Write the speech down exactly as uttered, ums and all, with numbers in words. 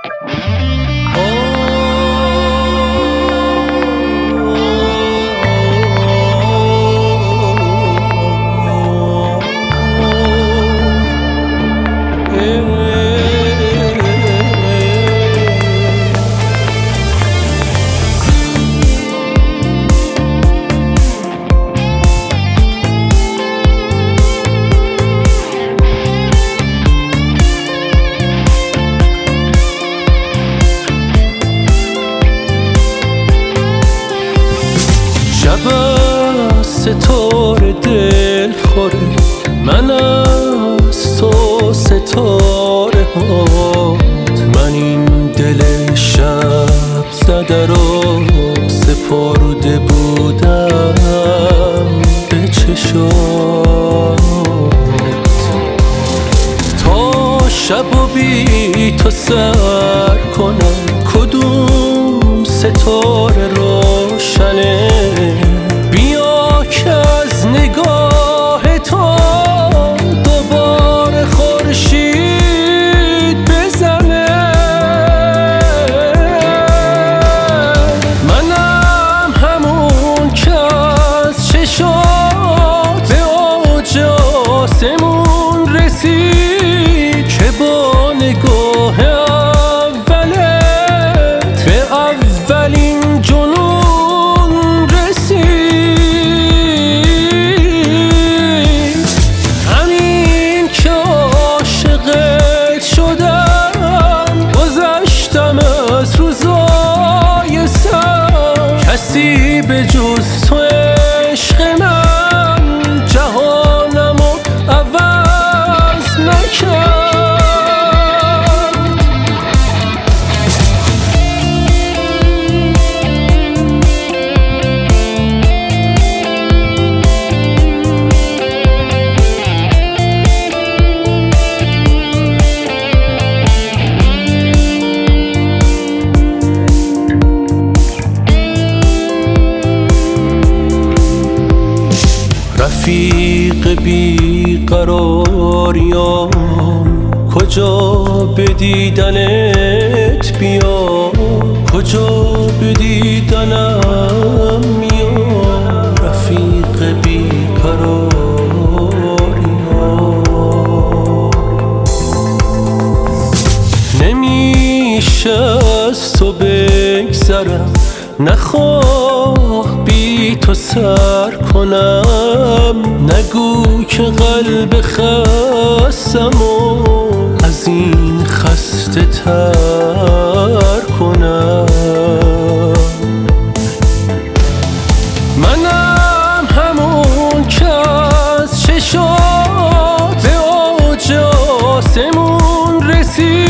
ستاره دل خوره من از تو ستاره هات، من این دل شب زده رو سپرده بودم به چشات، تا شب و بی تو سر کنم کدوم ستاره روشنه، بیا که از نگاه تو دوباره خورشید بزنه. منم همون که از چشات به اوج آسمون رسید، که با نگاه اولت به اولین جنون رسید. همین که عاشقت شدم گذشتم از روزای سر، کسی به جز تو عشق من جهانمو عوض نکرد. رفیق بیقراریام کجا به دیدنت بیام، کجا به دیدنم میام. رفیق بیقراریام نمیشه از تو بگذرم، نخواه بی تو سر کنم، نگو که قلب خستم و از این خسته تر کنم. منم همون که از چشات به اوج آسمون رسید،